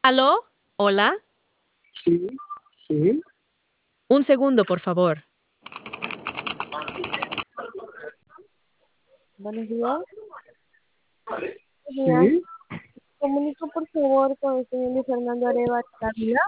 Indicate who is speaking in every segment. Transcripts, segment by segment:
Speaker 1: ¿Aló? ¿Hola?
Speaker 2: Sí, sí,
Speaker 1: Un segundo, por favor.
Speaker 3: Buenos días. Buenos días.
Speaker 2: sí.
Speaker 3: Comunico por favor con el señor Luis Fernando Arevalo Dávila.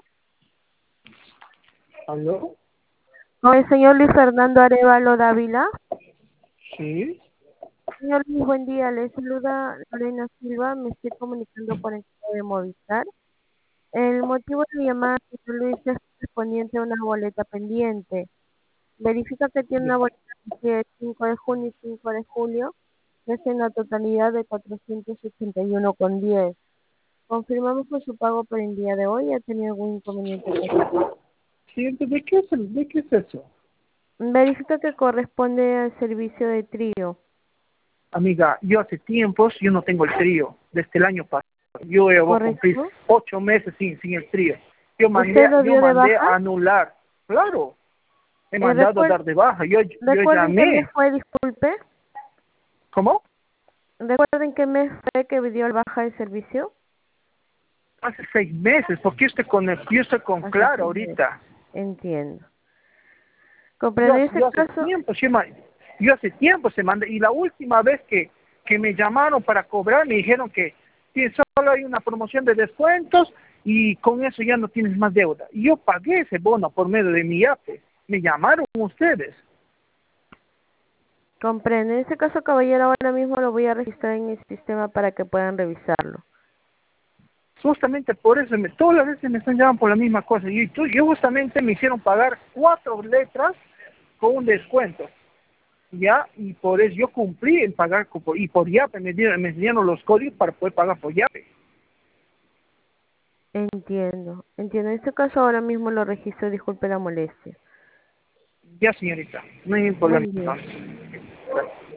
Speaker 2: ¿Aló?
Speaker 3: Con el señor Luis Fernando Arevalo Dávila.
Speaker 2: Sí.
Speaker 3: Señor Luis, buen día. Le saluda Lorena Silva. Me estoy comunicando por el de Movistar. El motivo de mi llamada, señor Luis, es correspondiente a una boleta pendiente. Verifica que tiene una boleta de 5 de junio y 5 de julio, que es en la totalidad de 481,10. Confirmamos con su pago por el día de hoy. ¿Ha tenido algún inconveniente con su pago?
Speaker 2: Siguiente, ¿de qué es eso?
Speaker 3: Verifica que corresponde al servicio de trío.
Speaker 2: Amiga, yo hace tiempos yo no tengo el trío, desde el año pasado. Yo voy a cumplir
Speaker 3: ¿Correcto?
Speaker 2: 8 meses sin el trío. Yo mandé,
Speaker 3: ¿Usted lo
Speaker 2: yo
Speaker 3: dio de
Speaker 2: mandé
Speaker 3: baja?
Speaker 2: a anular. Claro, he mandado a dar de baja. Yo
Speaker 3: ¿Recuerden qué mes
Speaker 2: llamé.
Speaker 3: fue, disculpe?
Speaker 2: ¿Cómo?
Speaker 3: ¿Recuerden qué mes fue que dio el baja de servicio?
Speaker 2: Hace 6 meses, porque yo estoy con
Speaker 3: Hace
Speaker 2: Claro
Speaker 3: 6 meses.
Speaker 2: ahorita.
Speaker 3: Entiendo.
Speaker 2: Yo,
Speaker 3: Comprende ese
Speaker 2: yo hace
Speaker 3: caso.
Speaker 2: tiempo, yo hace tiempo se mandé, y la última vez que me llamaron para cobrar me dijeron que solo hay una promoción de descuentos y con eso ya no tienes más deuda. Y yo pagué ese bono por medio de mi APE. Me llamaron ustedes.
Speaker 3: Comprende. En ese caso, caballero, ahora mismo lo voy a registrar en el sistema para que puedan revisarlo.
Speaker 2: Justamente por eso, todas las veces me están llamando por la misma cosa. Yo justamente me hicieron pagar 4 letras con un descuento. Ya, y por eso yo cumplí en pagar, y por YAPE me dieron los códigos para poder pagar por YAPE.
Speaker 3: Entiendo. Entiendo. En este caso, ahora mismo lo registro. Disculpe la molestia.
Speaker 2: Ya, señorita, no hay ningún problema.
Speaker 3: Buen día.